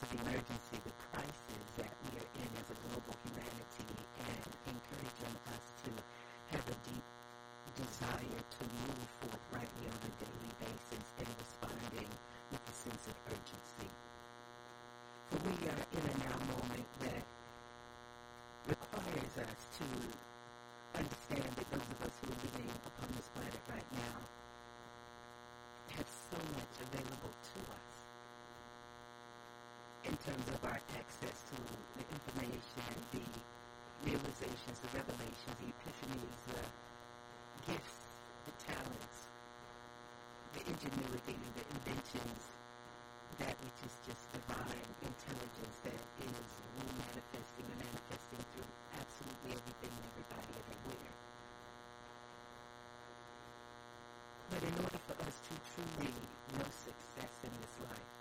of emergency, the crisis that we are in as a global humanity, and encouraging us to have a deep desire to move forth rightly on a daily basis and responding with a sense of urgency. For we are in a now moment that requires us to understand that those of us who are living upon this planet right now have so much available to us in terms of our access to the information, the realizations, the revelations, the epiphanies, the gifts, the talents, the ingenuity, the inventions, that which is just divine intelligence that is manifesting and manifesting through absolutely everything and everybody everywhere. But in order for us to truly know success in this life,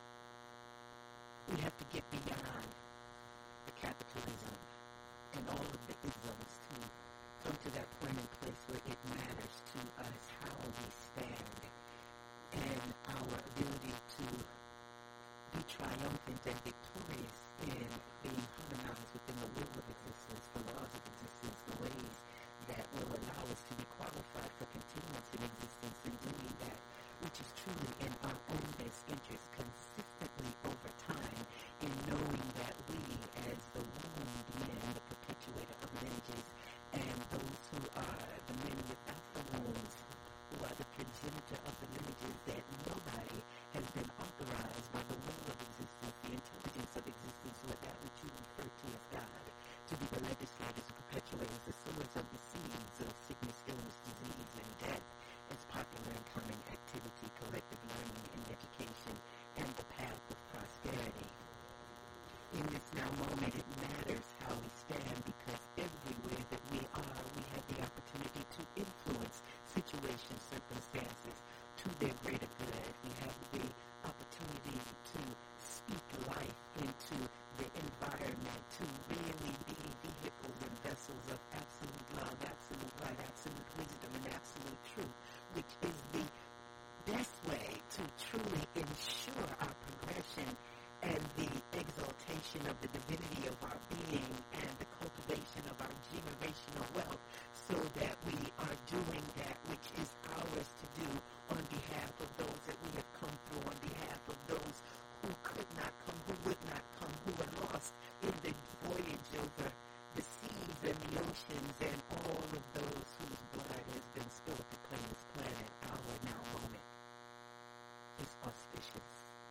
we have to get beyond the capitalism and all of the isms to come to that point and place where it matters to us how we stand and our ability to be triumphant and victorious in being harmonized within the will of existence, the laws of existence, the ways that will allow us to be qualified for continuance in existence and doing that which is truly in our own best interest consistently over time, in knowing that we, as the wombed men, the perpetuator of lineages, and those who are the men without the wombs, who are the progenitor of the lineages, that nobody has been authorized by the will of existence, the intelligence of existence, or that which you refer to as God, to be the legislators, the perpetuators, the sowers of the seeds of sickness, illness, disease, and death, as popular and common activity, collective learning and education, and the path of prosperity. In this now moment, it matters how we stand, because everywhere that we are, we have the opportunity to influence situations, circumstances, to their greater good. We have the opportunity to speak life into the environment, to really be vehicles and vessels of absolute love, absolute light, absolute wisdom, and absolute truth, which is the best way to truly ensure our progression and the exaltation of the divinity of our being and the cultivation of our generational wealth, so that we are doing that which is ours to do on behalf of those that we have come through, on behalf of those who could not come, who would not come, who were lost in the voyage over the seas and the oceans, and all of those whose blood has been spilled to claim this planet. Our now moment is auspicious,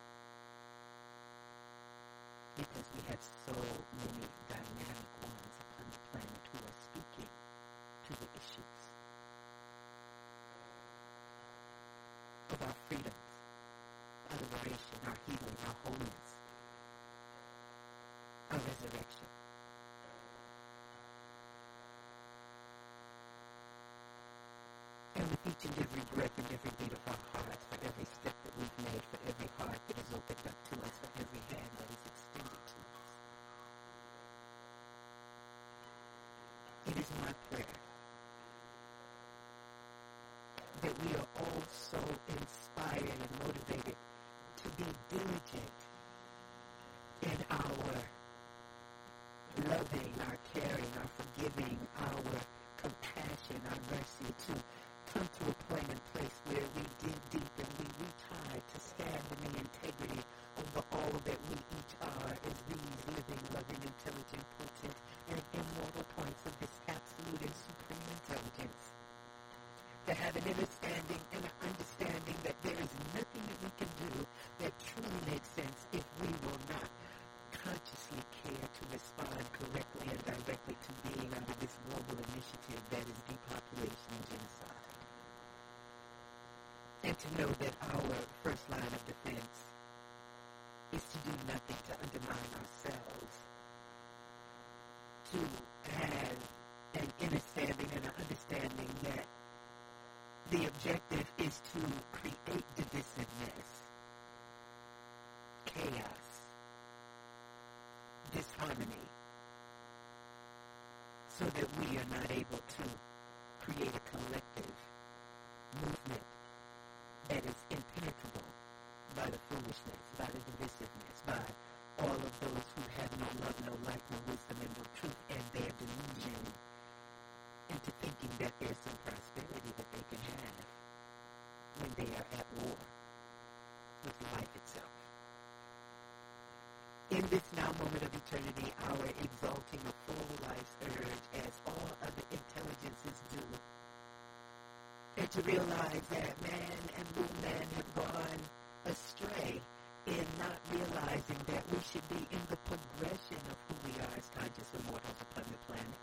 because we have so many dynamic ones upon the planet who are speaking to the issues of our freedoms, our liberation, our healing, our wholeness, our resurrection. And with each and every breath and every beat of our hearts, for every step that we've made, for every heart that is opened up to us, for every hand that is extended to us, it is my prayer that we are all so inspired and motivated to be diligent in our loving, our caring, our forgiving, our compassion, our mercy, to come to a point and place where we dig deep and we reach high to stand in the integrity of all that we each are as these living, loving, intelligent, potent, and immortal points of this absolute and supreme intelligence. To have an understanding and an understanding that there is nothing that we can do that truly makes sense if we will not consciously care to respond correctly and directly to being under this global initiative that is depopulation and genocide. And to know that our first line of defense is to do nothing to undermine ourselves, to have an understanding and an understanding that the objective is to create divisiveness, chaos, disharmony, so that we are not able to create a collective movement that is impenetrable by the foolishness, by the divisiveness, by all of those who have no love, no light, no wisdom, and no truth, and their delusion into thinking that there's some prosperity that they can have when they are at war with life itself. In this now moment of eternity, our exalting a full life's urge as all other intelligences do, and to realize that man and woman have gone astray in not realizing that we should be in the progression of who we are as conscious immortals upon the planet,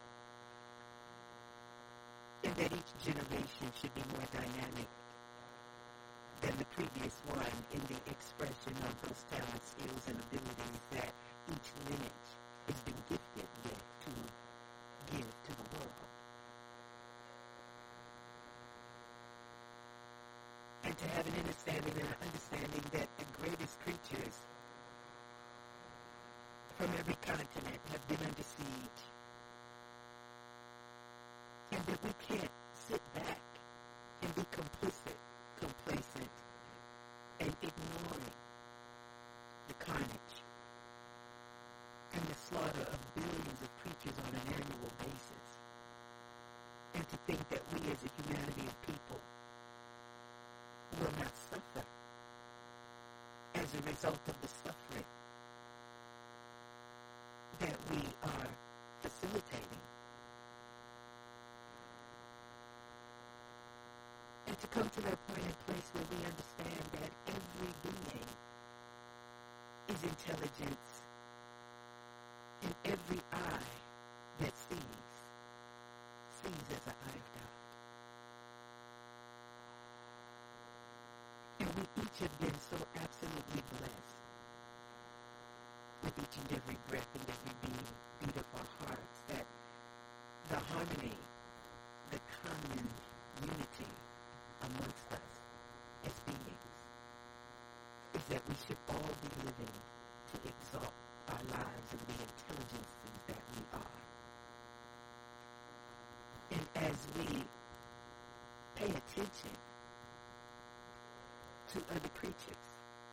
and that each generation should be more dynamic than the previous one in the expression of those talents, skills, and abilities that each lineage has been gifted with to give to the world. And to have an understanding that the greatest creatures from every continent have been under siege, and that we can't sit back and be complicit, complacent, and ignoring the carnage and the slaughter of billions of creatures on an annual basis, and to think that we as a humanity of people will not suffer as a result of the suffering that we are facilitating. And to come to that point and place where we understand that every being is intelligence, and every eye that sees as an eye of God. And we each have been so absolutely blessed with each and every breath and every beat of our hearts that the harmony, the common unity amongst us as beings is that we should all be living to exalt our lives and the intelligences that we are. And as we pay attention to other creatures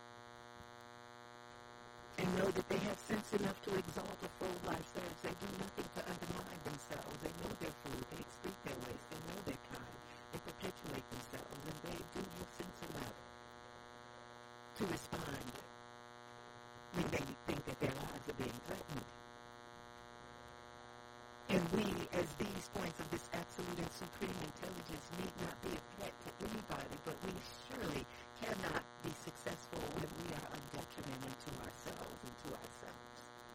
and know that they have sense enough to exalt a full life surge, they do nothing to undermine themselves. They know their food, they excrete their waste, they know their kind, they perpetuate themselves, and they do have sense enough to respond when they think that their lives are being threatened. And we, as these points of this absolute and supreme intelligence, need not be a threat to anybody, but we surely cannot be successful when we are a detriment unto ourselves and to ourselves.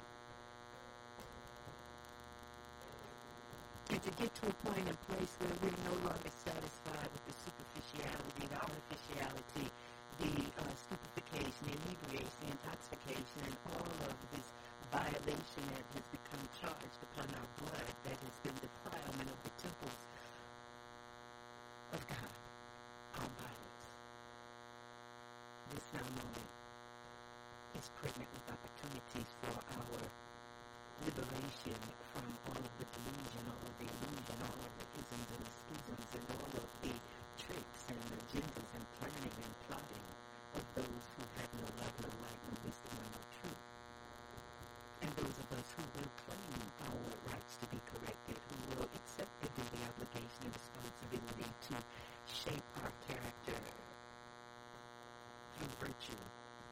And to get to a point and place where we're no longer satisfied with the superficiality, the artificiality, the stupefaction, the inebriation, the intoxication, and all of this violation that has become charged upon our blood, that has been defilement of the temples of God, our bodies. This now moment is pregnant with opportunities for our liberation from all of the delusion, all of the illusion, all of the isms and the schisms, and all of the tricks and agendas and planning and plotting of those who have no love, no light, no wisdom, and no truth. And those of us who will claim our rights to be corrected, who will accept the duty, obligation, and responsibility to shape our character through virtue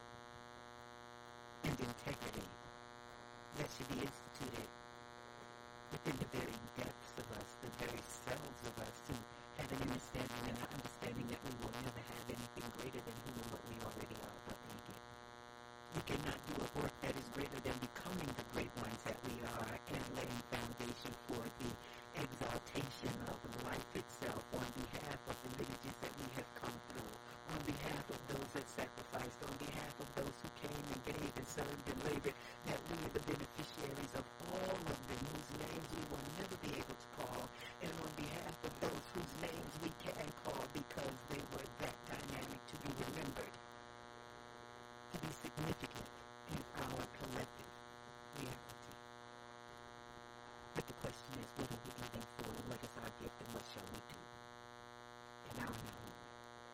and integrity that should be instituted within the very depths of us, the very selves of us, to have an understanding and an understanding that we will never have anything greater than who and what we already are, but naked. We cannot do a work that is greater than becoming the great ones that we are and laying foundation for the exaltation of life itself on behalf of the lineages that we have come through, on behalf of those that sacrificed, on behalf of those who came and gave and served and labored, that we are the beneficiaries of all of them whose names we will never be able to call, and on behalf of those whose names we can call because they were that dynamic to be remembered, to be significant in our collective reality. But the question is, what are we living for? What is our gift, and what shall we do in our now moment?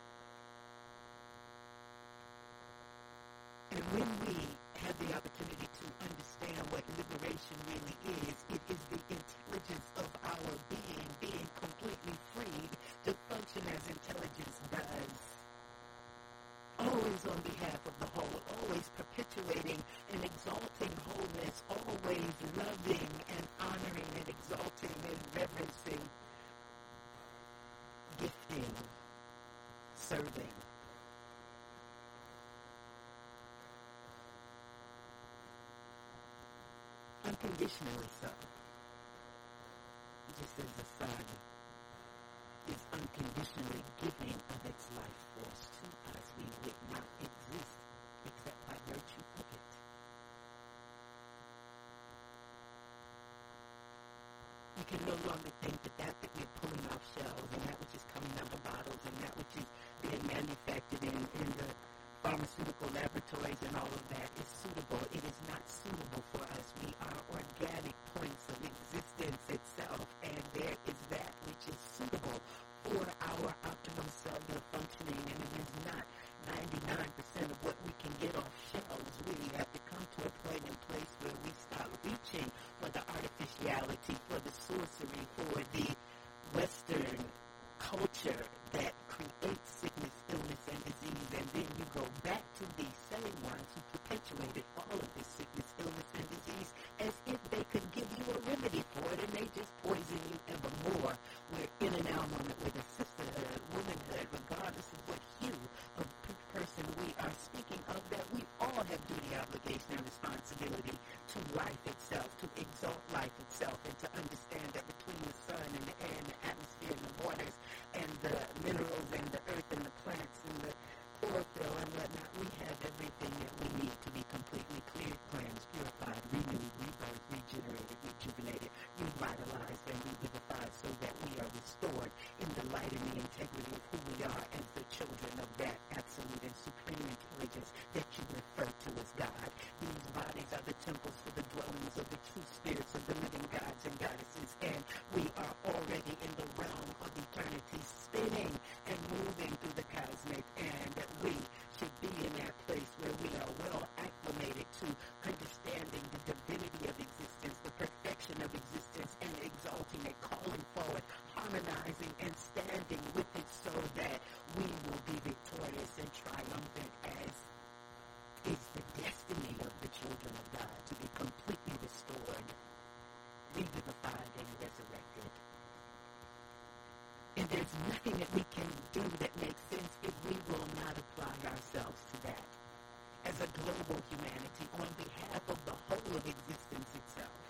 And when we have the opportunity to unconditionally so. Just as the sun is unconditionally giving of its life force to us, we would not exist except by virtue of it. You can no longer think that we're pulling off shelves and that which is coming out of bottles and that which is being manufactured in the pharmaceutical laboratories and all of that is suitable. It is not suitable for us. We are organic points of existence itself, and there is that which is suitable for our optimum cellular functioning, and it is not 99% of what we can get off shelves. We have to come to a point and place where we stop reaching for the artificiality, for the sorcery, for the Western culture that creates sickness, illness, and disease, and then you go back to the same ones who perpetuated all of this sickness, illness, and disease as if they could give you a remedy for it, and they just poison you ever more. We're in an now moment with a sisterhood, womanhood, regardless of what hue of person we are speaking of, that we all have duty, obligation, and responsibility to life itself, to exalt life itself, and to understand that between the sun and the air and the atmosphere and the waters and the minerals and the earth and the plants and the chlorophyll and whatnot, we have everything that we need to be completely cleared, cleansed, purified, renewed, rebirthed, regenerated, rejuvenated, revitalized, and revivified, so that we are restored in the light and the integrity of who we are as the children of that absolute and supreme intelligence that you refer to as God. These bodies are the temples for the dwellings of the true spirits of the living gods and goddesses, and we are already in the realm of eternity, spinning and moving through the cosmic, and that we should be in that place where we are well acclimated to understanding the divinity of existence, the perfection of existence, and exalting it, calling forward, harmonizing, and standing with it, so that we will be victorious and triumphant, as is the destiny of the children of God, to be completely restored, revivified, and resurrected. And there's nothing that we can do that makes sense if we will not apply ourselves to that as a global humanity on behalf of the whole of existence itself.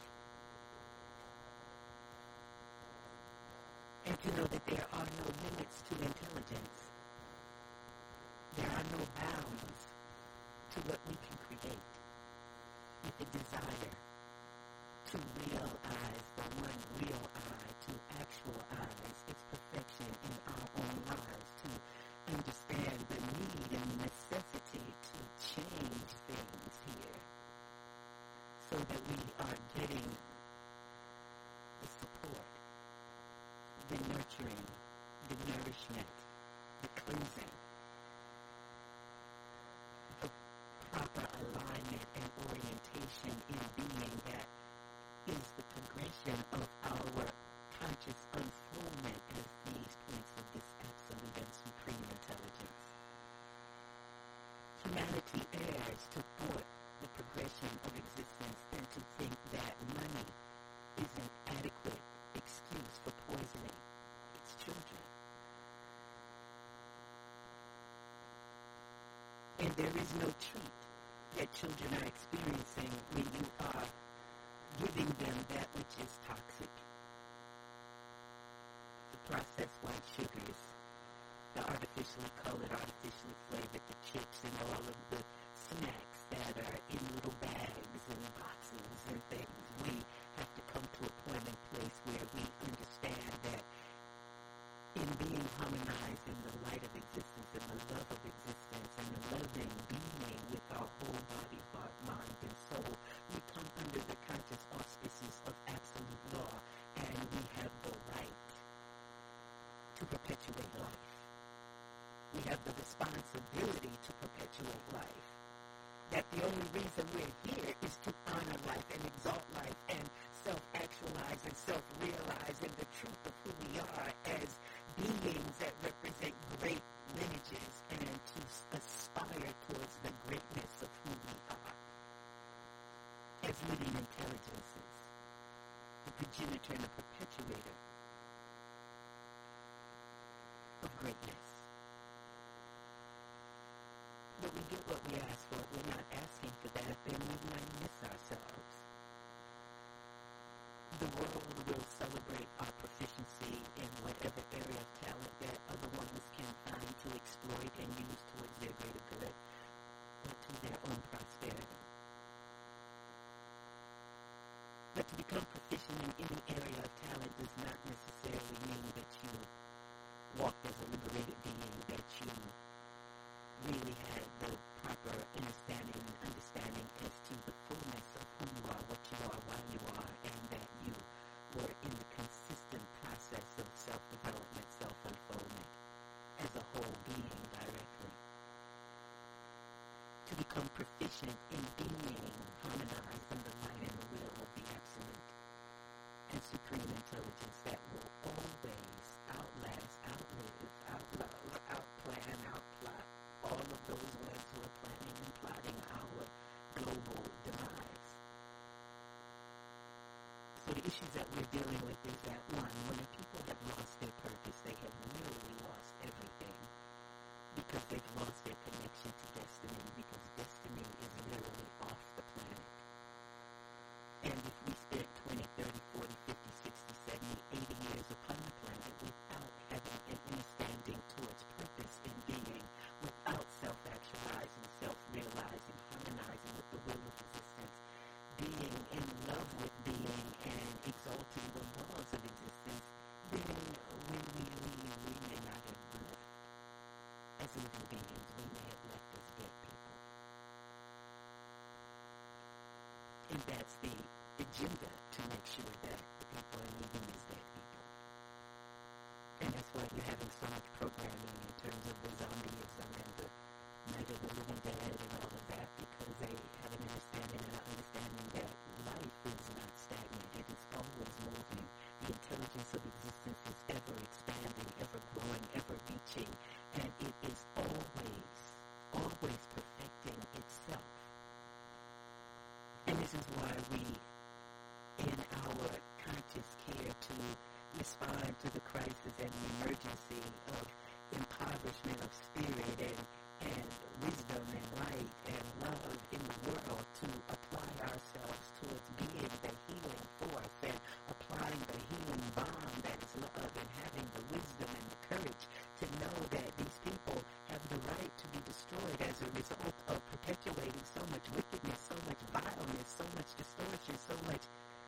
And to know that there are no limits to intelligence. There are no bounds to what we can create. With the desire to realize the one real eye, to actualize its perfection in our own lives, to understand the need and necessity to change things here, so that we are getting the support, the nurturing, the nourishment, the cleansing, the proper alignment and orientation in being that is the progression of our conscious unfoldment as these points of this absolute and supreme intelligence. Humanity errs to thwart the progression of existence and to think that money is an adequate excuse for poisoning its children. And there is no treat that children are experiencing when you are giving them that which is toxic. The processed white sugars, the artificially colored, artificially flavored, the chips, and all of the snacks that are in little bags and boxes and things. We have to come to a point and place where we understand that in being harmonized in the light of existence and the love of existence and the loving being with our whole body, heart, mind, and soul, we come under the conscious auspices of absolute law, and we have the right to perpetuate life. We have the responsibility to perpetuate life. That the only reason we're here is to honor life and exalt life and self-actualize and self-realize in the truth of who we are as beings that represent great lineages, and to aspire towards the greatness of who we are as living intelligences, the progenitor and the perpetuator of greatness. But we get what we ask for. If we're not asking for that, then we might miss ourselves. any area of talent does not necessarily mean that you walked as a liberated being, that you really had the proper understanding as to the fullness of who you are, what you are, why you are, and that you were in the consistent process of self-development, self-unfoldment as a whole being directly. To become proficient in being harmonized in the light and the will of the absolute and supreme intelligence that will always outlast, outlive, outlove, outplan, outplot all of those ones who are planning and plotting our global demise. So the issues that we're dealing with is that, one, when the people have lost their purpose, they have literally lost everything because they've lost their connection to destiny, because destiny is literally off the planet. And if we spent 20, 30, 40, 50, 60, 70, 80 years upon the planet without having an understanding towards purpose in being, without self-actualizing, self-realizing, harmonizing with the will of existence, being in love with being and exalting the laws of existence, then when we leave, we may not have left as living beings. We may have left as dead people. And that's the agenda, to make sure that the people are leaving as dead people. And that's why you're having so much programming in terms of the zombieism and the Night of the Living Dead and all of that, because they have an understanding that life is not stagnant. It is always moving. The intelligence of existence is ever expanding, ever growing, ever reaching, and it is always perfecting itself. And this is why we, in our conscious care to respond to the crisis and the emergency of impoverishment of spirit and wisdom and light and love in the world, to apply ourselves towards being the healing force and applying the healing bomb that is love, and having the wisdom and the courage to know that these people have the right to be destroyed as a result of perpetuating so much wickedness, so much vileness, so much distortion, so much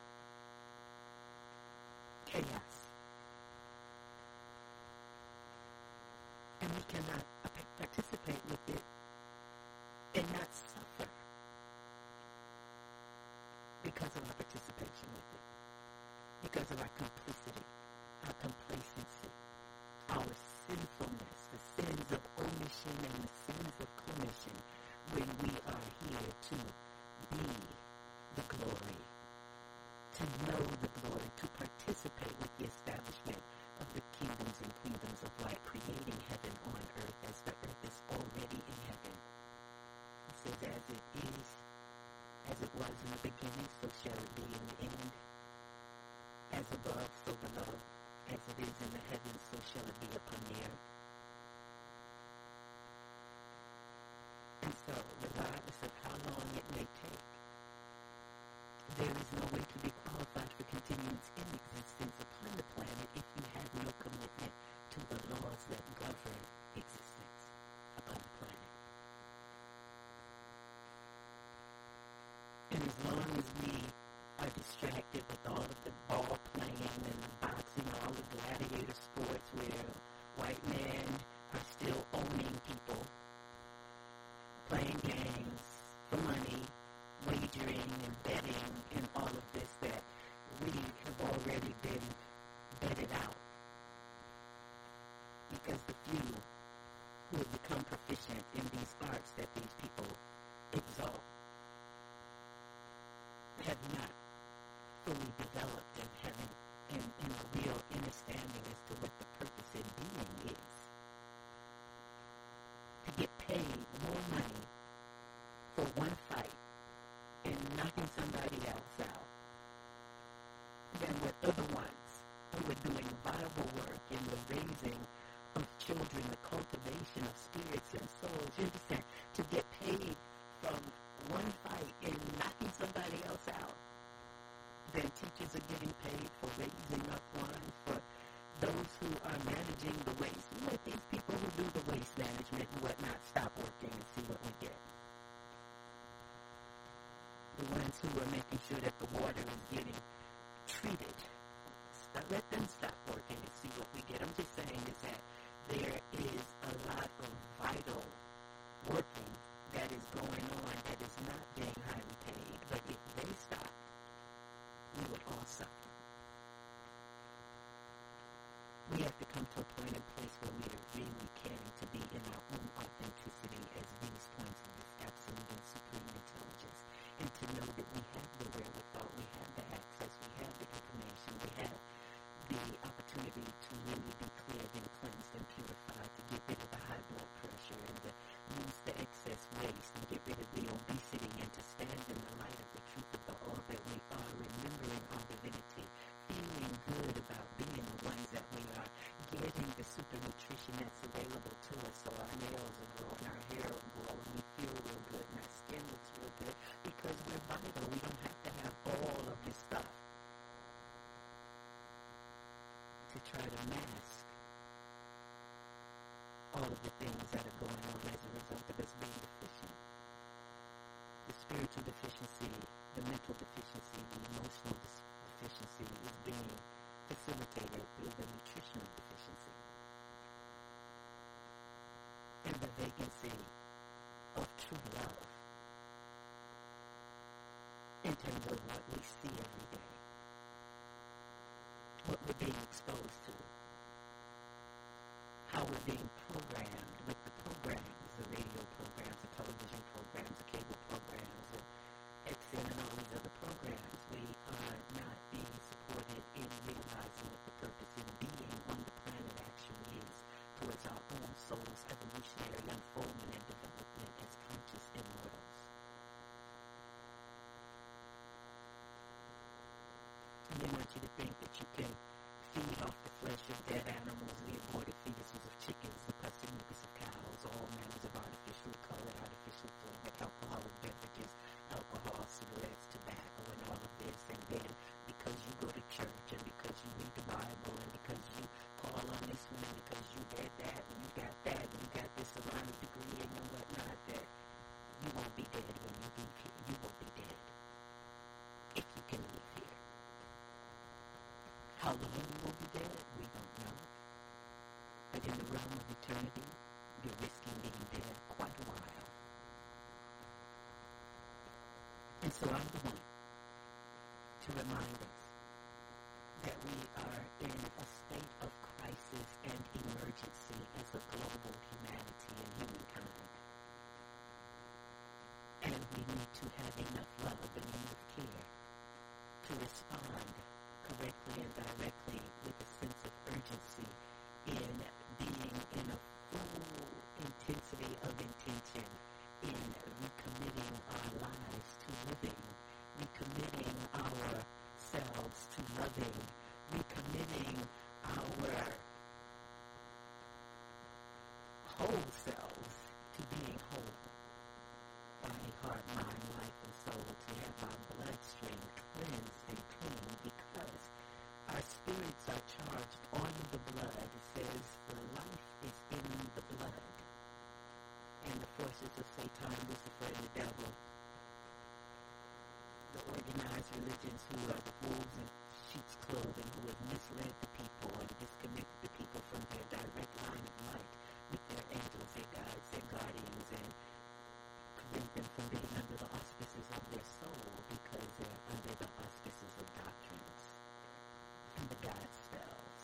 chaos. And we cannot participate with it and not suffer because of our participation with it, because of our complicity, our complacency, our sinfulness, the sins of omission and the sins of commission, when we are here to be the glory, to know the glory, to participate with the establishment of the kingdoms and queendoms of light, creating heaven on earth as the earth is already in heaven. It says, as it is, as it was in the beginning, so shall it be in the end. As above, so below. As it is in the heavens, so shall it be upon the earth. And so, regardless of how long it may take, there is no way to be qualified for continuance in existence upon the planet if you have no commitment to the laws that govern existence upon the planet. And as long as we are distracted with all of the ball playing and the boxing, all the gladiator sports where white men are still owning people, playing games for money, wagering and betting and all of this, that we have already been betted out. Because the few who have become proficient in these arts that these people exalt have not fully developed and having in a real understanding as to what the purpose in being is. To get paid more money for one fight and knocking somebody else out than what other ones who are doing viable work in the raising of children, the cultivation of spirits and souls. You understand? To get paid from one fight and knocking somebody else out, then teachers are getting paid for raising up one, for those who are managing the waste. You let these people who do the waste management and whatnot stop working and see what we get. The ones who are making sure that the water is getting treated get rid of the obesity and to stand in the light of the truth of all that we are, remembering our divinity, feeling good about being the ones that we are, getting the super nutrition that's available to us so our nails are growing, our hair will grow, and we feel real good, and our skin looks real good because we're vital. We don't have to have all of this stuff to try to mask all of the things that are going on as a result of us being deficient. The spiritual deficiency, the mental deficiency, the emotional deficiency is being facilitated through the nutritional deficiency. And the vacancy of true love in terms of what we see every day, what we're being exposed to, how we're being programmed with the programs, the radio programs, the television programs, the cable programs, the XN and all these other programs. We are not being supported in realizing what the purpose in being on the planet actually is towards our own soul's evolutionary unfoldment and development as conscious immortals. And they want you to think that you can feed off the flesh of dead animals, the aborted fetuses of chickens, the pus and mucus of cows, all manners of artificial color, artificial flavor, alcoholic beverages, alcohol, cigarettes, tobacco, and all of this. And then because you go to church and because you read the Bible and because you call on this one and because you get that and you got that and you got this Atlanta degree and whatnot, that you won't be dead when you leave here. You won't be dead if you can live here. How long you will be dead, we don't know. But in the realm of eternity, you're risking being dead quite a while. And so I'm the one to remind us that we are in a state of crisis and emergency as a global humanity and humankind. And we need to have enough love and enough care to respond correctly and directly with a sense of urgency in being in a full intensity of intention in recommitting our lives to living, recommitting ourselves to loving, recommitting our whole selves to being whole. Body, heart, mind, life, and soul, to have our bloodstream cleansed and clean because our spirits are charged on the blood. It says the life is in the blood. And the forces of Satan, Lucifer, and the devil, the organized religions who are the wolves in sheep's clothing, who have misled the people and disconnected the people from their direct line of light with their angels, their guides, their guardians, and prevent them from being under the auspices of their soul because they're under the auspices of doctrines and the God spells.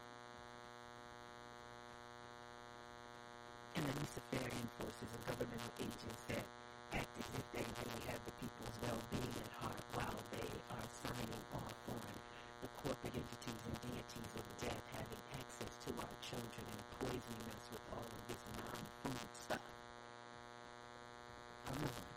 And the Luciferian forces of governmental agents that act as if they really have the people's well-being at heart while they are signing off on the corporate entities and deities of death having access to our children and poisoning us with all of this non-food stuff. I'm the one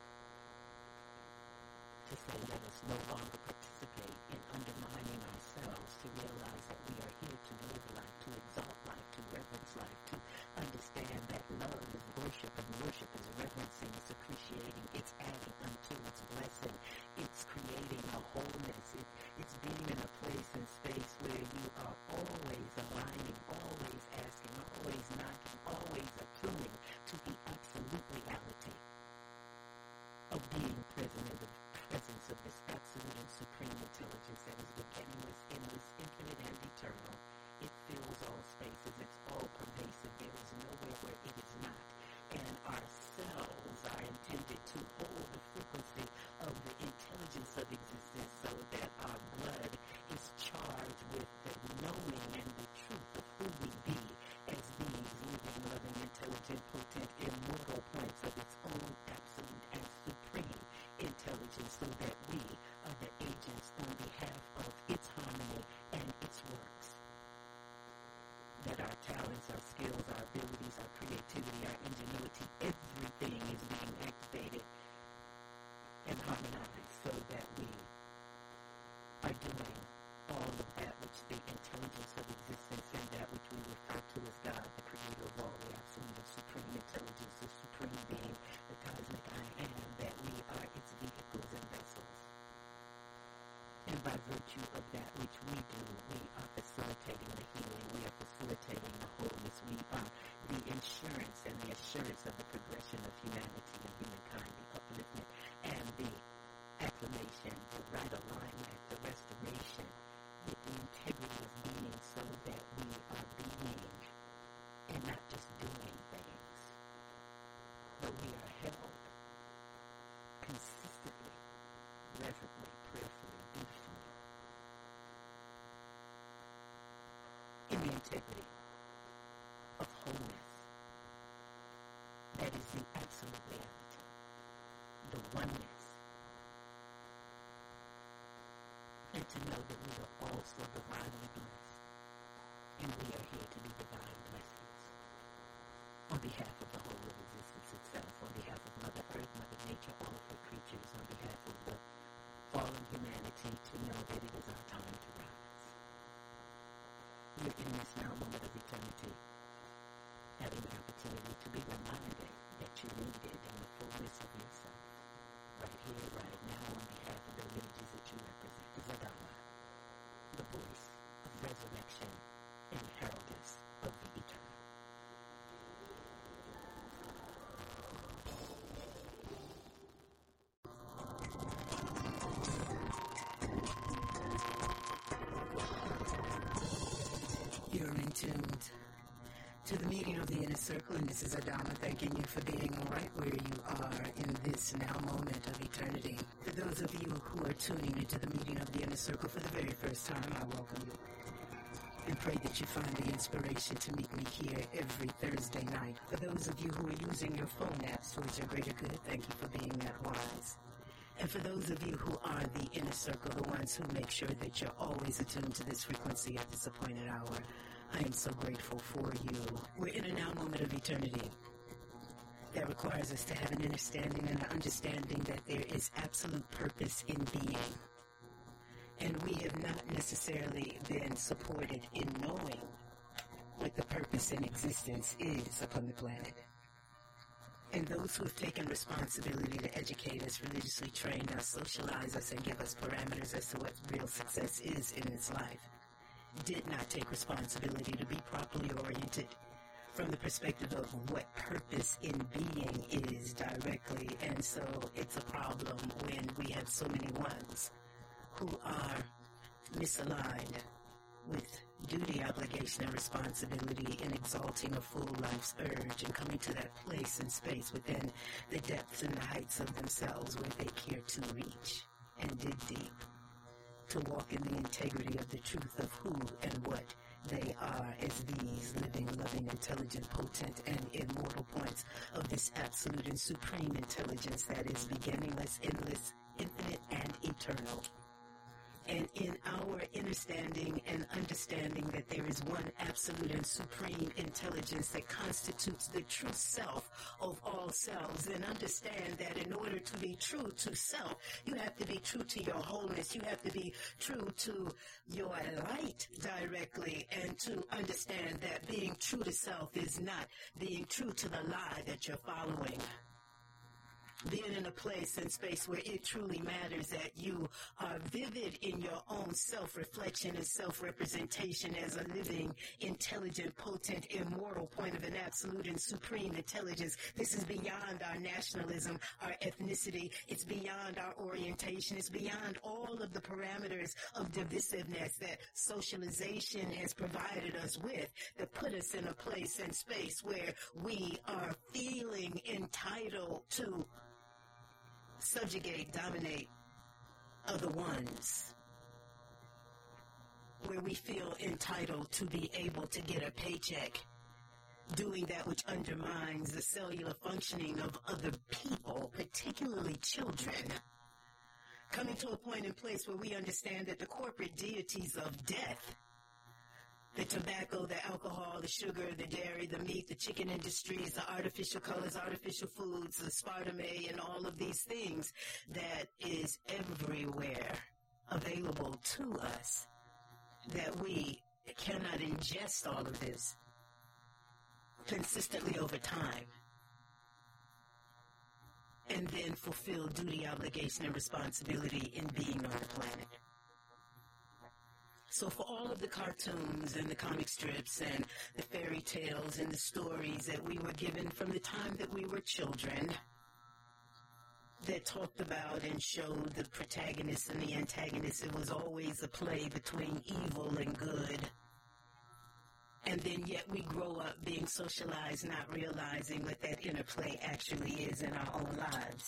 to say let us no longer participate in undermining ourselves, to realize that we are here to live life, to exalt life, to reverence life, to understand that love is worship and worship is reverencing, it's appreciating, it's adding unto, it's blessing, it's creating a wholeness, it's being in a place and space where you are always aligning, always asking, always knocking, always attuning to the absolute reality of being present in the presence of this absolute and supreme intelligence that is beginningless, endless, infinite, and eternal. It fills all spaces. It's all pervasive. There is nowhere where it is not. And our cells are intended to hold the frequency of the intelligence of existence so that our blood is charged with the knowing and the truth of who we be as beings living, loving, intelligent, potent, immortal points of its own absolute and supreme intelligence to the meeting of the Inner Circle, and this is Adama thanking you for being right where you are in this now moment of eternity. For those of you who are tuning into the meeting of the Inner Circle for the very first time, I welcome you and pray that you find the inspiration to meet me here every Thursday night. For those of you who are using your phone apps towards your greater good, thank you for being that wise. And for those of you who are the Inner Circle, the ones who make sure that you're always attuned to this frequency at this appointed hour, I am so grateful for you. We're in a now moment of eternity that requires us to have an understanding and an understanding that there is absolute purpose in being. And we have not necessarily been supported in knowing what the purpose in existence is upon the planet. And those who have taken responsibility to educate us, religiously train us, socialize us, and give us parameters as to what real success is in this life, did not take responsibility to be properly oriented from the perspective of what purpose in being is directly. And so it's a problem when we have so many ones who are misaligned with duty, obligation, and responsibility in exalting a full life's urge and coming to that place and space within the depths and the heights of themselves where they care to reach and dig deep, to walk in the integrity of the truth of who and what they are as these living, loving, intelligent, potent, and immortal points of this absolute and supreme intelligence that is beginningless, endless, infinite, and eternal. And in our understanding and understanding that there is one absolute and supreme intelligence that constitutes the true self of all selves, and understand that in order to be true to self, you have to be true to your wholeness. You have to be true to your light directly, and to understand that being true to self is not being true to the lie that you're following. Being in a place and space where it truly matters that you are vivid in your own self-reflection and self-representation as a living, intelligent, potent, immortal point of an absolute and supreme intelligence. This is beyond our nationalism, our ethnicity. It's beyond our orientation. It's beyond all of the parameters of divisiveness that socialization has provided us with, that put us in a place and space where we are feeling entitled to subjugate, dominate other ones, where we feel entitled to be able to get a paycheck doing that which undermines the cellular functioning of other people, particularly children. Coming to a point in place where we understand that the corporate deities of death, the tobacco, the alcohol, the sugar, the dairy, the meat, the chicken industries, the artificial colors, artificial foods, the aspartame, and all of these things that is everywhere available to us, that we cannot ingest all of this consistently over time and then fulfill duty, obligation, and responsibility in being on the planet. So for all of the cartoons and the comic strips and the fairy tales and the stories that we were given from the time that we were children, that talked about and showed the protagonist and the antagonist, it was always a play between evil and good. And then yet we grow up being socialized, not realizing what that interplay actually is in our own lives.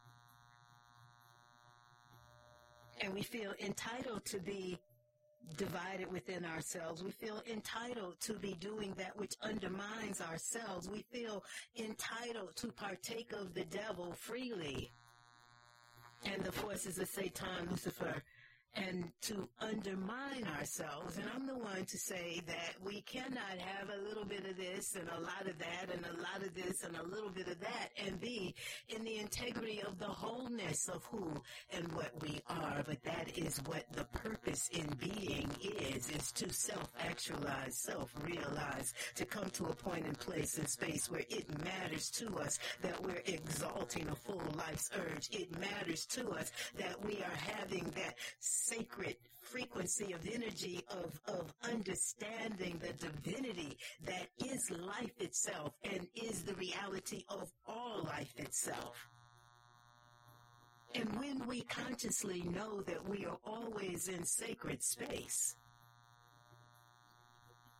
And we feel entitled to be divided within ourselves. We feel entitled to be doing that which undermines ourselves. We feel entitled to partake of the devil freely and the forces of Satan, Lucifer, and to undermine ourselves. And I'm the one to say that we cannot have a little bit of this and a lot of that and a lot of this and a little bit of that and be in the integrity of the wholeness of who and what we are. But that is what the purpose in being is to self-actualize, self-realize, to come to a point in place and space where it matters to us that we're exalting a full life's urge. It matters to us that we are having that sacred frequency of energy of understanding the divinity that is life itself and is the reality of all life itself. And when we consciously know that we are always in sacred space,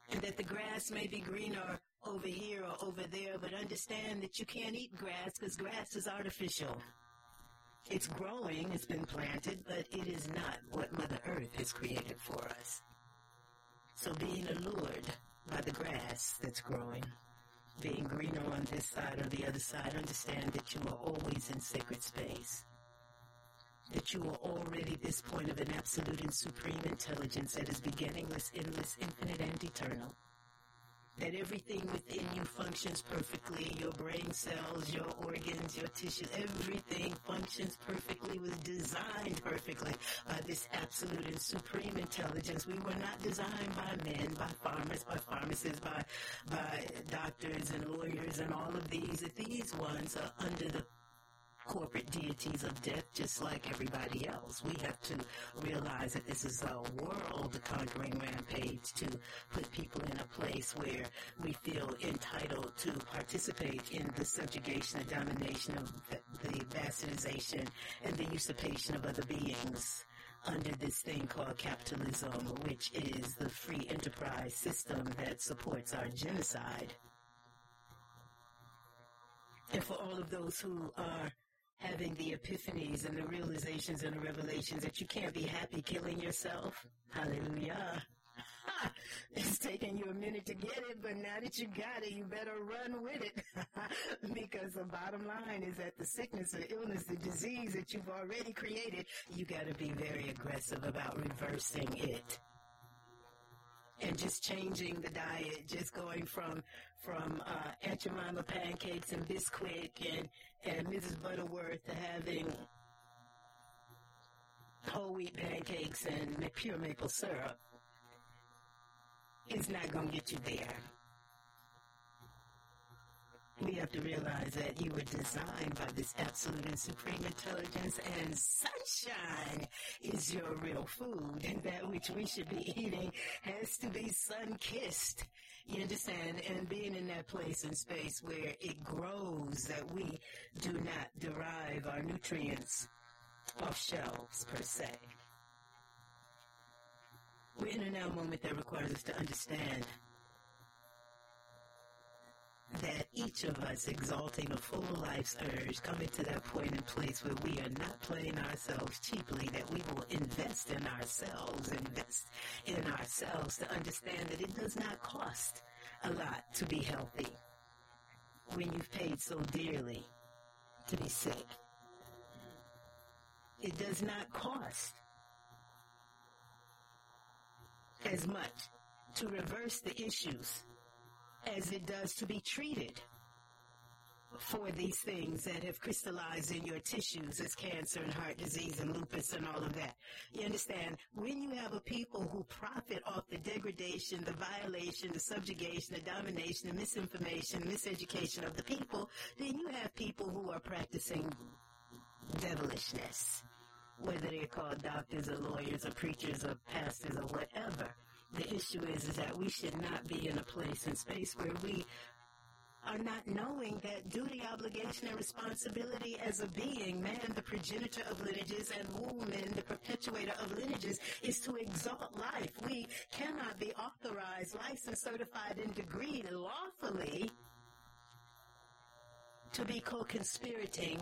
And that the grass may be greener over here or over there, but understand that you can't eat grass because grass is artificial. It's growing, it's been planted, but it is not what Mother Earth has created for us. So being allured by the grass that's growing, being greener on this side or the other side, understand that you are always in sacred space. That you are already this point of an absolute and supreme intelligence that is beginningless, endless, infinite, and eternal. That everything within you functions perfectly, your brain cells, your organs, your tissues, everything functions perfectly, was designed perfectly by this absolute and supreme intelligence. We were not designed by men, by farmers, by pharmacists, by doctors and lawyers and all of these. That these ones are under the corporate deities of death, just like everybody else. We have to realize that this is a world-conquering rampage to put people in a place where we feel entitled to participate in the subjugation, the domination of the bastardization, and the usurpation of other beings under this thing called capitalism, which is the free enterprise system that supports our genocide. And for all of those who are having the epiphanies and the realizations and the revelations that you can't be happy killing yourself. Hallelujah. It's taking you a minute to get it, but now that you got it, you better run with it. Because the bottom line is that the sickness or illness, the disease that you've already created, you got to be very aggressive about reversing it. And just changing the diet, just going from Aunt Jemima pancakes and Bisquick and Mrs. Butterworth to having whole wheat pancakes and pure maple syrup is not going to get you there. We have to realize that you were designed by this absolute and supreme intelligence, and sunshine is your real food, and that which we should be eating has to be sun-kissed. You understand? And being in that place and space where it grows, that we do not derive our nutrients off shelves, per se. We're in a now moment that requires us to understand that each of us exalting a full life's urge, coming to that point and place where we are not playing ourselves cheaply, that we will invest in ourselves to understand that it does not cost a lot to be healthy when you've paid so dearly to be sick. It does not cost as much to reverse the issues as it does to be treated for these things that have crystallized in your tissues as cancer and heart disease and lupus and all of that. You understand? When you have a people who profit off the degradation, the violation, the subjugation, the domination, the misinformation, miseducation of the people, then you have people who are practicing devilishness, whether they're called doctors or lawyers or preachers or pastors or whatever. The issue is that we should not be in a place and space where we are not knowing that duty, obligation, and responsibility as a being, man, the progenitor of lineages, and woman, the perpetuator of lineages, is to exalt life. We cannot be authorized, licensed, certified, and degreed lawfully to be co-conspirating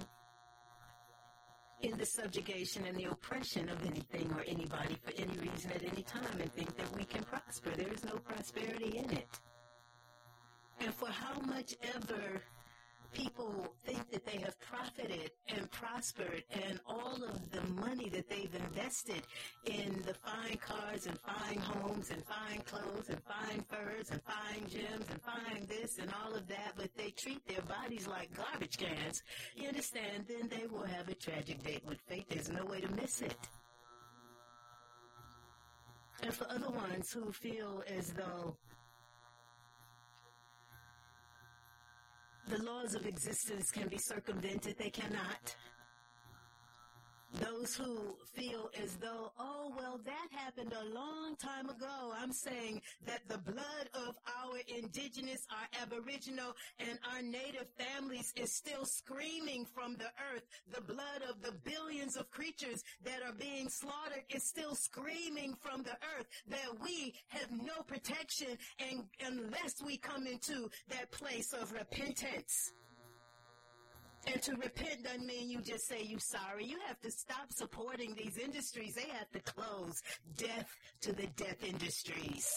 in the subjugation and the oppression of anything or anybody for any reason at any time and think that we can prosper. There is no prosperity in it. And for how much ever people think that they have profited and prospered, and all of the money that they've invested in the fine cars and fine homes and fine clothes and fine furs and fine gems and fine this and all of that, but they treat their bodies like garbage cans, you understand, then they will have a tragic date with fate. There's no way to miss it. And for other ones who feel as though the laws of existence can be circumvented, they cannot. Those who feel as though, oh, well, that happened a long time ago. I'm saying that the blood of our indigenous, our aboriginal, and our native families is still screaming from the earth. The blood of the billions millions of creatures that are being slaughtered is still screaming from the earth that we have no protection and unless we come into that place of repentance. And to repent doesn't mean you just say you sorry. You have to stop supporting these industries. They have to close. Death to the death industries.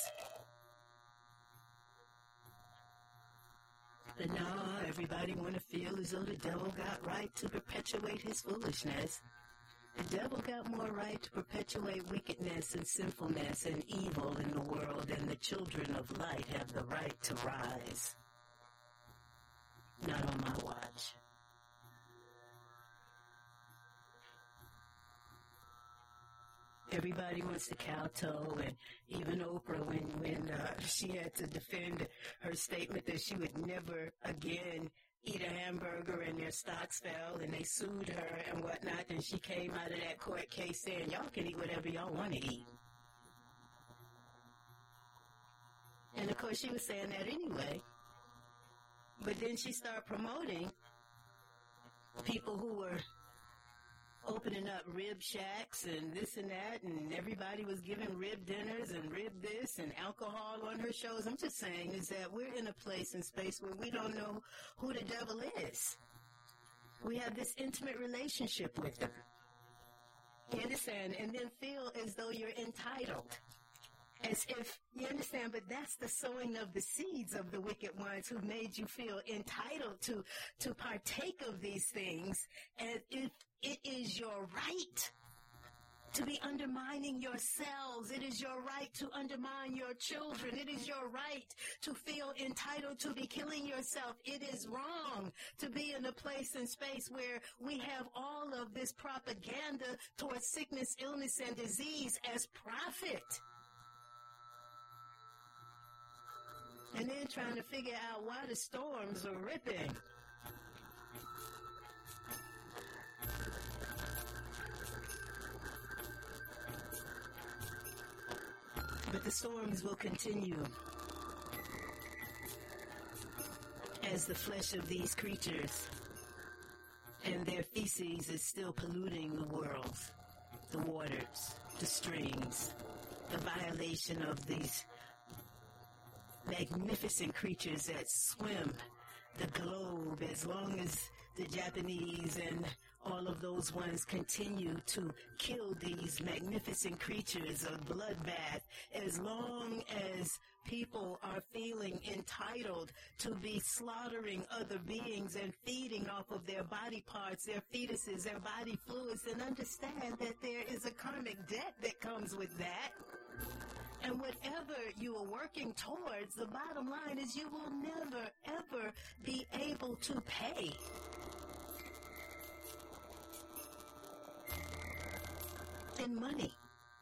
But now everybody want to feel as though the devil got right to perpetuate his foolishness. The devil got more right to perpetuate wickedness and sinfulness and evil in the world, and the children of light have the right to rise. Not on my watch. Everybody wants to kowtow, and even Oprah, when she had to defend her statement that she would never again eat a hamburger and their stocks fell and they sued her and whatnot, and she came out of that court case saying, y'all can eat whatever y'all want to eat. And of course she was saying that anyway. But then she started promoting people who were opening up rib shacks and this and that, and everybody was giving rib dinners and rib this and alcohol on her shows. I'm just saying is that we're in a place and space where we don't know who the devil is. We have this intimate relationship with him. You understand? And then feel as though you're entitled. As if, you understand, but that's the sowing of the seeds of the wicked ones who made you feel entitled to partake of these things. And if it is your right to be undermining yourselves, it is your right to undermine your children, it is your right to feel entitled to be killing yourself. It is wrong to be in a place and space where we have all of this propaganda towards sickness, illness, and disease as profit. And then trying to figure out why the storms are ripping. But the storms will continue as the flesh of these creatures and their feces is still polluting the world, the waters, the streams, the violation of these magnificent creatures that swim the globe. As long as the Japanese and all of those ones continue to kill these magnificent creatures, a bloodbath, as long as people are feeling entitled to be slaughtering other beings and feeding off of their body parts, their fetuses, their body fluids, then understand that there is a karmic debt that comes with that. And whatever you are working towards, the bottom line is you will never, ever be able to pay. In money,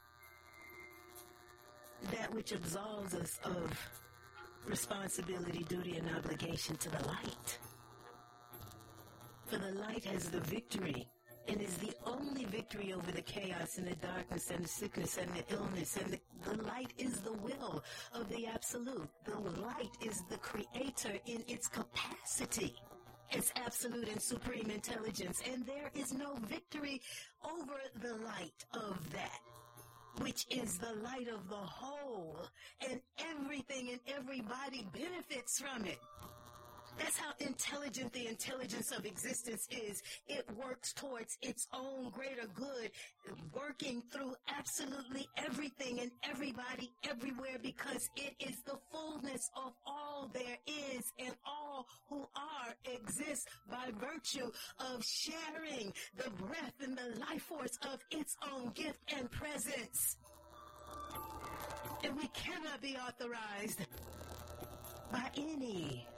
that which absolves us of responsibility, duty, and obligation to the light. For the light has the victory and is the only victory over the chaos and the darkness and the sickness and the illness. And the light is the will of the absolute. The light is the creator in its capacity. It's absolute and supreme intelligence. And there is no victory over the light of that, which is the light of the whole. And everything and everybody benefits from it. That's how intelligent the intelligence of existence is. It works towards its own greater good, working through absolutely everything and everybody everywhere, because it is the fullness of all there is, and all who are exist by virtue of sharing the breath and the life force of its own gift and presence. And we cannot be authorized by any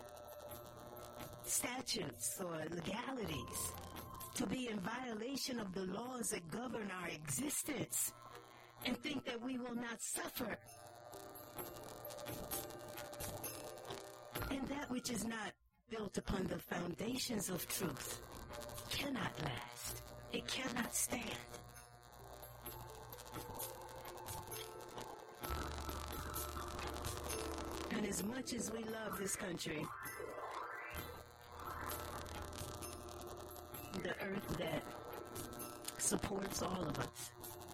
statutes or legalities to be in violation of the laws that govern our existence and think that we will not suffer. And that which is not built upon the foundations of truth cannot last. It cannot stand. And as much as we love this country, the earth that supports all of us.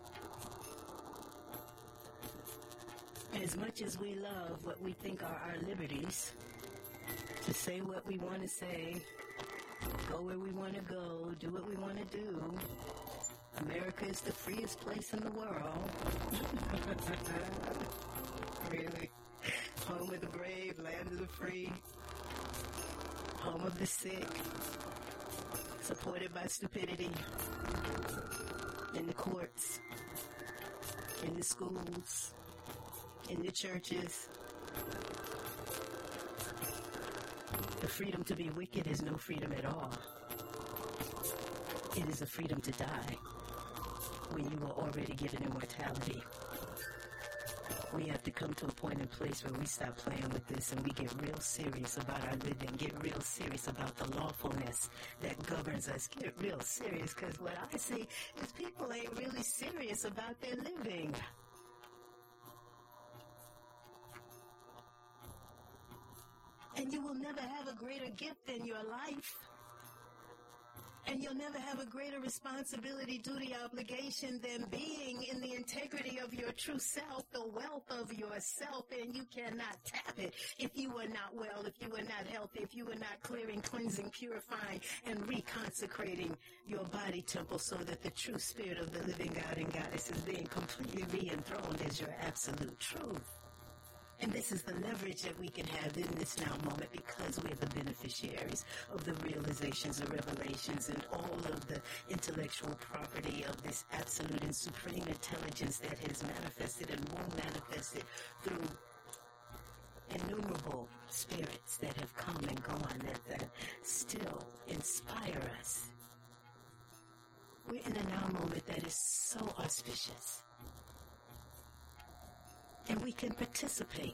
As much as we love what we think are our liberties, to say what we want to say, go where we want to go, do what we want to do, America is the freest place in the world. Really? Home of the brave, land of the free, home of the sick, supported by stupidity, in the courts, in the schools, in the churches. The freedom to be wicked is no freedom at all. It is a freedom to die when you are already given immortality. We have to come to a point and place where we stop playing with this and we get real serious about our living, get real serious about the lawfulness that governs us. Get real serious, because what I see is people ain't really serious about their living. And you will never have a greater gift in your life. And you'll never have a greater responsibility, duty, obligation than being in the integrity of your true self, the wealth of yourself, and you cannot tap it if you are not well, if you are not healthy, if you are not clearing, cleansing, purifying, and reconsecrating your body temple so that the true spirit of the living God and Goddess is being completely re-enthroned as your absolute truth. And this is the leverage that we can have in this now moment, because we're the beneficiaries of the realizations, the revelations, and all of the intellectual property of this absolute and supreme intelligence that has manifested and will manifest it through innumerable spirits that have come and gone that still inspire us. We're in a now moment that is so auspicious. And we can participate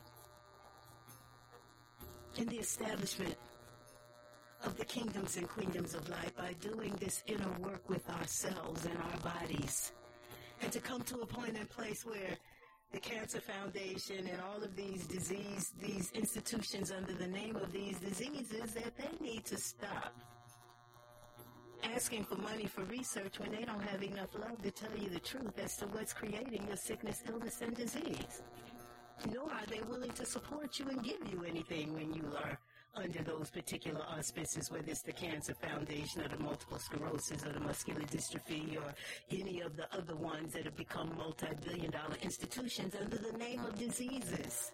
in the establishment of the kingdoms and queendoms of life by doing this inner work with ourselves and our bodies. And to come to a point and place where the Cancer Foundation and all of these institutions under the name of these diseases, that they need to stop asking for money for research when they don't have enough love to tell you the truth as to what's creating your sickness, illness, and disease. Nor are they willing to support you and give you anything when you are under those particular auspices, whether it's the Cancer Foundation or the multiple sclerosis or the muscular dystrophy or any of the other ones that have become multi-billion-dollar institutions under the name of diseases.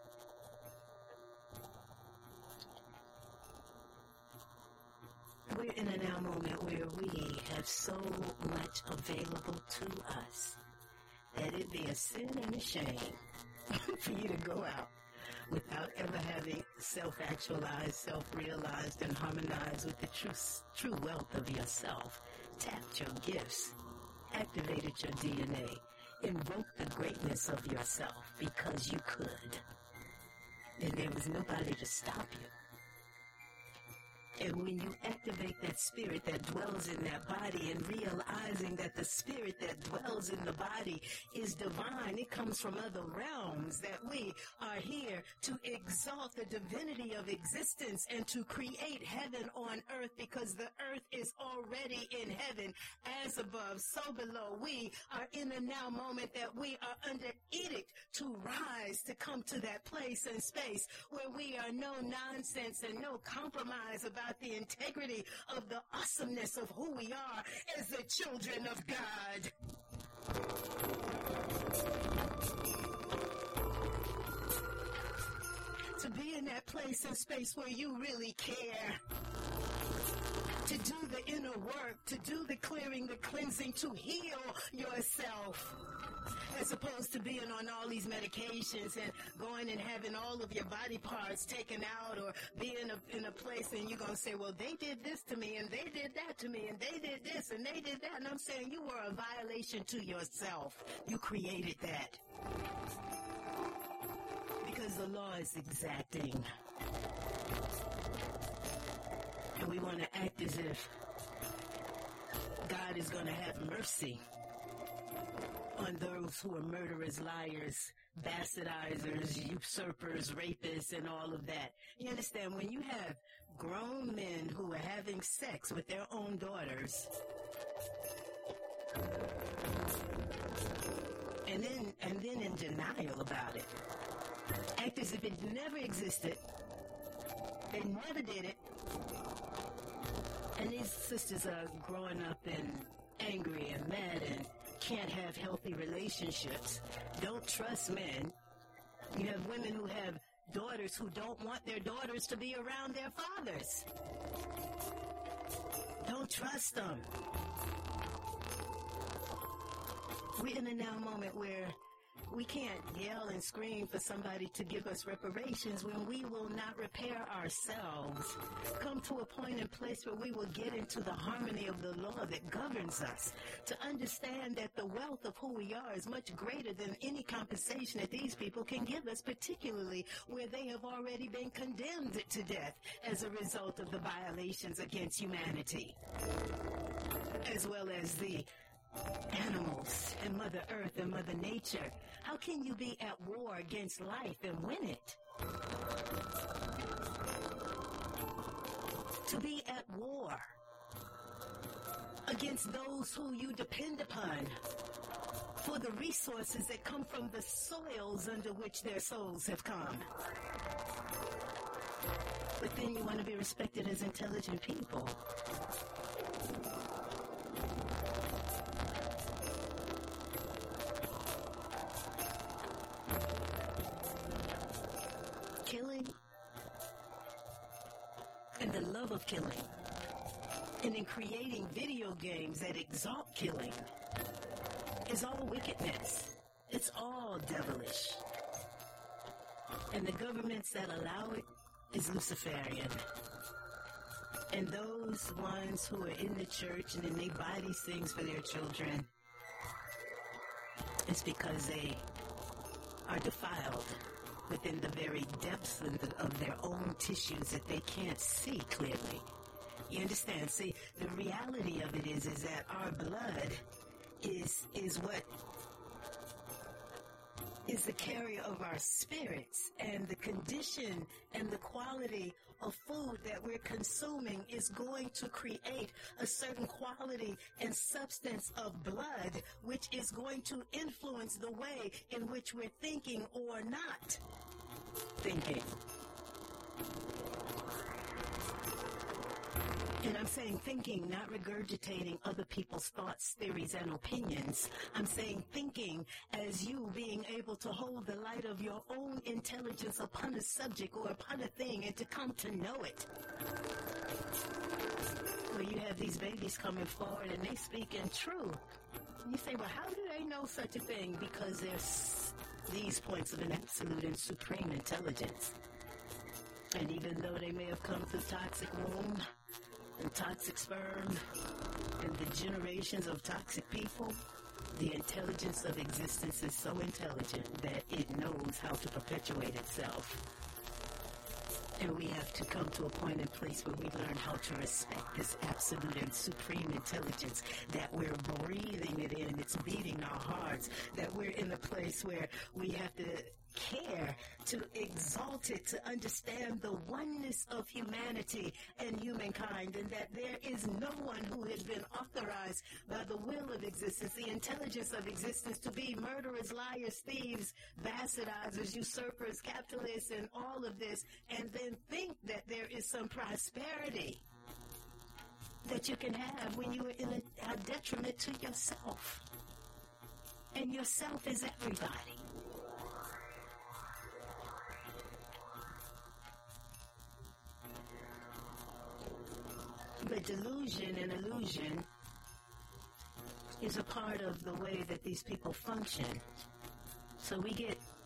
We're in a now moment where we have so much available to us that it be a sin and a shame for you to go out without ever having self-actualized, self-realized, and harmonized with the true wealth of yourself. Tapped your gifts, activated your DNA, invoked the greatness of yourself because you could. And there was nobody to stop you. And when you activate that spirit that dwells in that body and realizing that the spirit that dwells in the body is divine, it comes from other realms, that we are here to exalt the divinity of existence and to create heaven on earth, because the earth is already in heaven, as above, so below. We are in a now moment that we are under edict to rise, to come to that place and space where we are no nonsense and no compromise about the integrity of the awesomeness of who we are as the children of God. To be in that place and space where you really care. To do the inner work, to do the clearing, the cleansing, to heal yourself. As opposed to being on all these medications and going and having all of your body parts taken out, or being in a place and you're going to say, well, they did this to me and they did that to me and they did this and they did that. And I'm saying you were a violation to yourself. You created that. Because the law is exacting. And we want to act as if God is going to have mercy on those who are murderers, liars, bastardizers, usurpers, rapists, and all of that. You understand, when you have grown men who are having sex with their own daughters, denial about it. Act as if it never existed. They never did it. And these sisters are growing up and angry and mad and can't have healthy relationships. Don't trust men. You have women who have daughters who don't want their daughters to be around their fathers. Don't trust them. We're in a now moment where we can't yell and scream for somebody to give us reparations when we will not repair ourselves. Come to a point and place where we will get into the harmony of the law that governs us, to understand that the wealth of who we are is much greater than any compensation that these people can give us, particularly where they have already been condemned to death as a result of the violations against humanity, as well as the animals and Mother Earth and Mother Nature. How can you be at war against life and win it? To be at war against those who you depend upon for the resources that come from the soils under which their souls have come. But then you want to be respected as intelligent people. Killing and the love of killing, and in creating video games that exalt killing, is all wickedness. It's all devilish. And the governments that allow it is Luciferian. And those ones who are in the church and then they buy these things for their children, it's because they are defiled within the very depths of their own tissues that they can't see clearly. You understand? See, the reality of it is that our blood is what is the carrier of our spirits, and the condition and the quality of food that we're consuming is going to create a certain quality and substance of blood, which is going to influence the way in which we're thinking or not thinking. And I'm saying thinking, not regurgitating other people's thoughts, theories, and opinions. I'm saying thinking as you being able to hold the light of your own intelligence upon a subject or upon a thing and to come to know it. Where you have these babies coming forward and they speak in truth. You say, well, how do they know such a thing? Because there's these points of an absolute and supreme intelligence. And even though they may have come through toxic womb, and toxic sperm, and the generations of toxic people, the intelligence of existence is so intelligent that it knows how to perpetuate itself. And we have to come to a point and place where we learn how to respect this absolute and supreme intelligence, that we're breathing it in, it's beating our hearts, that we're in a place where we have to care to exalt it, to understand the oneness of humanity and humankind, and that there is no one who has been authorized by the will of existence, the intelligence of existence, to be murderers, liars, thieves, bastardizers, usurpers, capitalists, and all of this, and then think that there is some prosperity that you can have when you are in a detriment to yourself. And yourself is everybody. But delusion and illusion is a part of the way that these people function. So we get